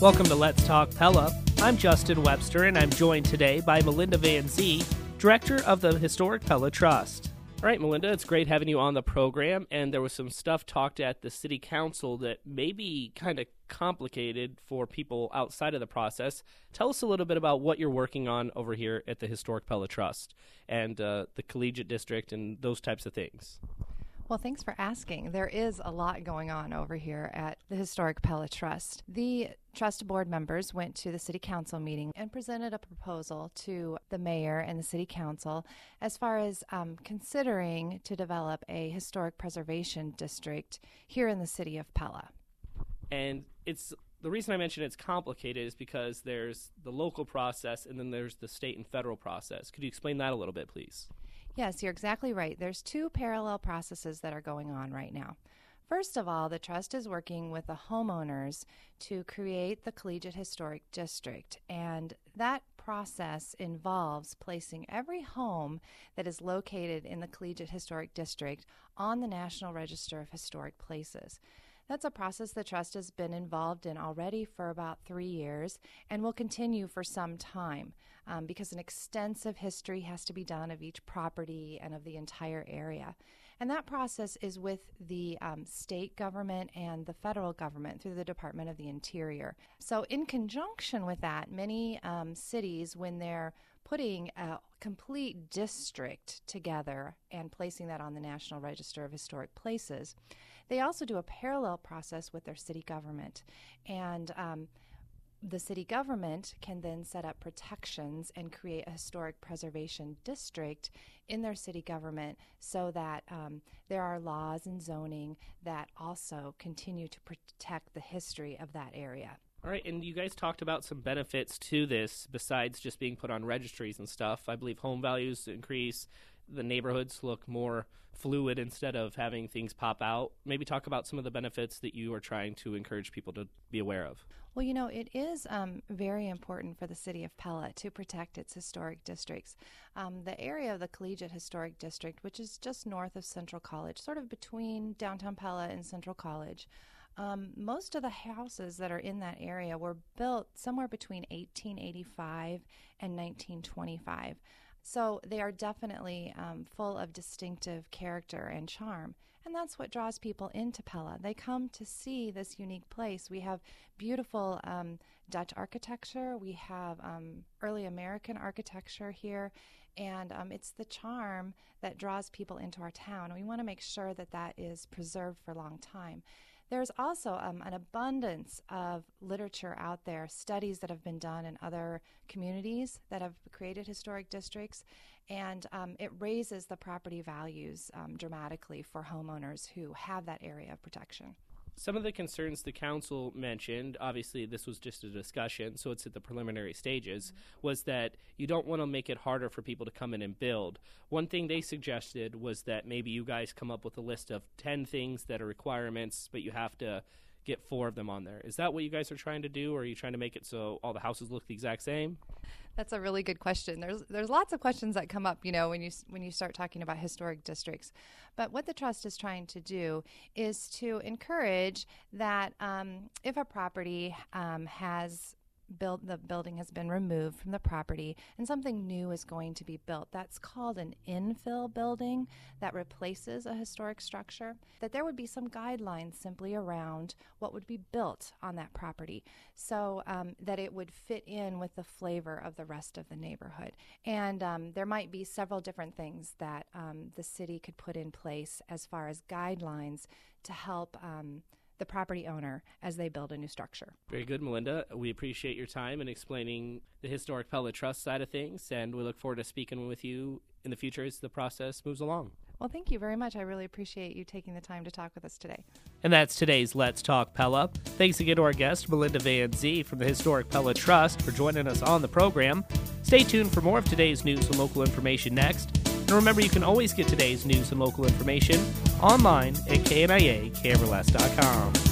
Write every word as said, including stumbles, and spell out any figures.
Welcome to Let's Talk Pella. I'm Justin Webster, and I'm joined today by Melinda Van Zee, Director of the Historic Pella Trust. All right, Melinda, it's great having you on the program, and there was some stuff talked at the City Council that may be kind of complicated for people outside of the process. Tell us a little bit about what you're working on over here at the Historic Pella Trust and uh, the Collegiate District and those types of things. Well, thanks for asking. There is a lot going on over here at the Historic Pella Trust. The trust board members went to the City Council meeting and presented a proposal to the mayor and the City Council as far as um, considering to develop a historic preservation district here in the city of Pella. And it's the reason I mention it's complicated is because there's the local process and then there's the state and federal process. Could you explain that a little bit, please? Yes, you're exactly right. There's two parallel processes that are going on right now. First of all, the trust is working with the homeowners to create the Collegiate Historic District, and that process involves placing every home that is located in the Collegiate Historic District on the National Register of Historic Places. That's a process the trust has been involved in already for about three years and will continue for some time um, because an extensive history has to be done of each property and of the entire area. And that process is with the um, state government and the federal government through the Department of the Interior. So in conjunction with that, many um, cities, when they're putting a complete district together and placing that on the National Register of Historic Places, they also do a parallel process with their city government. And um, the city government can then set up protections and create a historic preservation district in their city government so that um, there are laws and zoning that also continue to protect the history of that area. All right, and you guys talked about some benefits to this besides just being put on registries and stuff. I believe home values increase, the neighborhoods look more fluid instead of having things pop out. Maybe talk about some of the benefits that you are trying to encourage people to be aware of. Well, you know, it is um, very important for the city of Pella to protect its historic districts. Um, the area of the Collegiate Historic District, which is just north of Central College, sort of between downtown Pella and Central College, Um, most of the houses that are in that area were built somewhere between eighteen eighty-five and nineteen twenty-five. So they are definitely um, full of distinctive character and charm. And that's what draws people into Pella. They come to see this unique place. We have beautiful um, Dutch architecture. We have um, early American architecture here. And um, it's the charm that draws people into our town. And we want to make sure that that is preserved for a long time. There's also um, an abundance of literature out there, studies that have been done in other communities that have created historic districts, and um, it raises the property values um, dramatically for homeowners who have that area of protection. Some of the concerns the council mentioned, obviously this was just a discussion, so it's at the preliminary stages, mm-hmm. was that you don't want to make it harder for people to come in and build. One thing they suggested was that maybe you guys come up with a list of ten things that are requirements, but you have to get four of them on there. Is that what you guys are trying to do, or are you trying to make it so all the houses look the exact same? That's a really good question. There's there's lots of questions that come up, you know, when you when you start talking about historic districts. But what the trust is trying to do is to encourage that um, if a property um, has built, the building has been removed from the property and something new is going to be built, that's called an infill building that replaces a historic structure, that there would be some guidelines simply around what would be built on that property so um, that it would fit in with the flavor of the rest of the neighborhood. And um, there might be several different things that um, the city could put in place as far as guidelines to help um, the property owner as they build a new structure. Very good, Melinda. We appreciate your time in explaining the Historic Pella Trust side of things, and we look forward to speaking with you in the future as the process moves along. Well, thank you very much. I really appreciate you taking the time to talk with us today. And that's today's Let's Talk Pella. Thanks again to our guest, Melinda Van Zee from the Historic Pella Trust, for joining us on the program. Stay tuned for more of today's news and local information next. And remember, you can always get today's news and local information online at K N I A K M L S dot com.